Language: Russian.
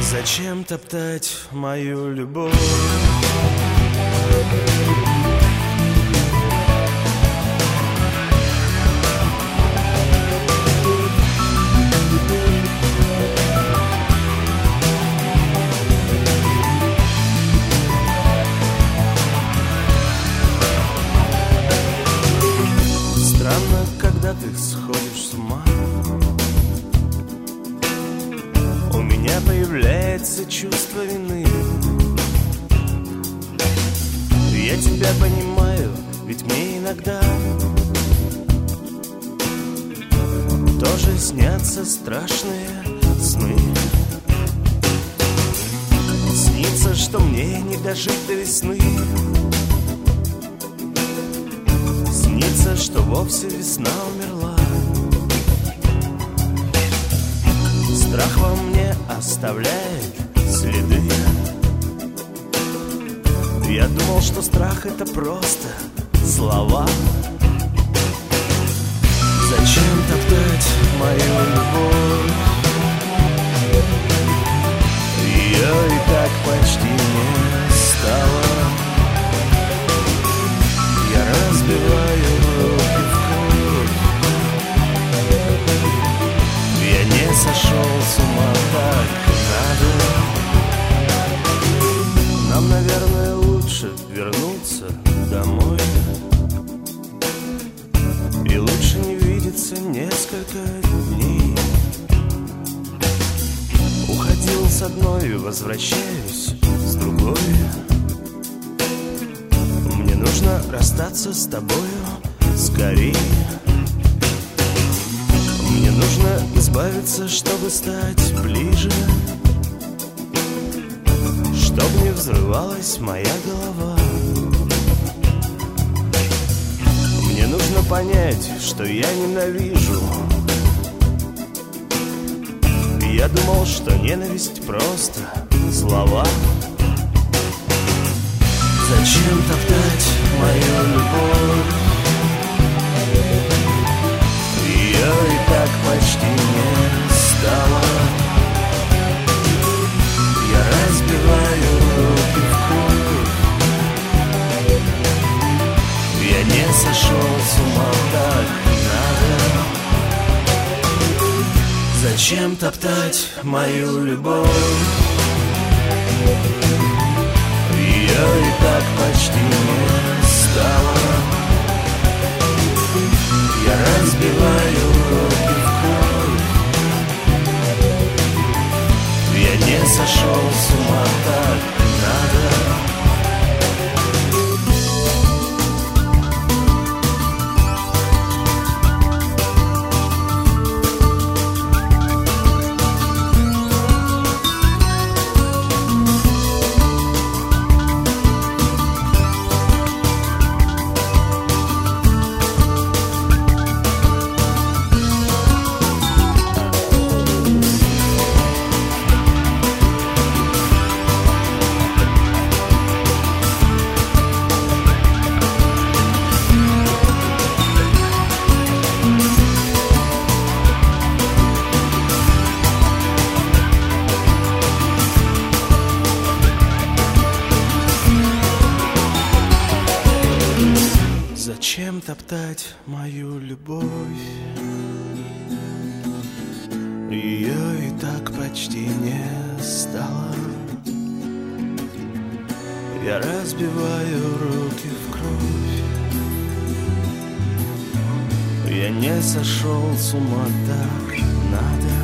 Зачем топтать мою любовь? Странно, когда ты сходишь с ума, у меня появляется чувство вины. Я тебя понимаю, ведь мне иногда тоже снятся страшные сны. Снится, что мне не дожить до весны. Снится, что вовсе весна умерла. Страх во мне оставляет следы. Я думал, что страх — это просто слова. Зачем топтать мою любовь? Ее и так почти не стало. Я разбиваю руки в кровь. Я не сошел с ума, так надо. Нам, наверное, лучше вернуться домой. И лучше не видеться несколько дней. Уходил с одной, возвращаюсь с другой. Мне нужно расстаться с тобою скорее. Мне нужно избавиться, чтобы стать ближе, чтобы не взрывалась моя голова. Мне нужно понять, что я ненавижу. Я думал, что ненависть просто слова. Зачем топтать мою любовь? Ее и так почти не стало. Я разбиваю руки в кровь. Я не сошел с ума, так надо. Зачем топтать мою любовь? Ее и так почти не стало. Я разбиваю руки в кровь. Я не сошел с ума, так надо. Зачем топтать мою любовь? Ее и так почти не стало. Я разбиваю руки в кровь. Я не сошел с ума, так надо.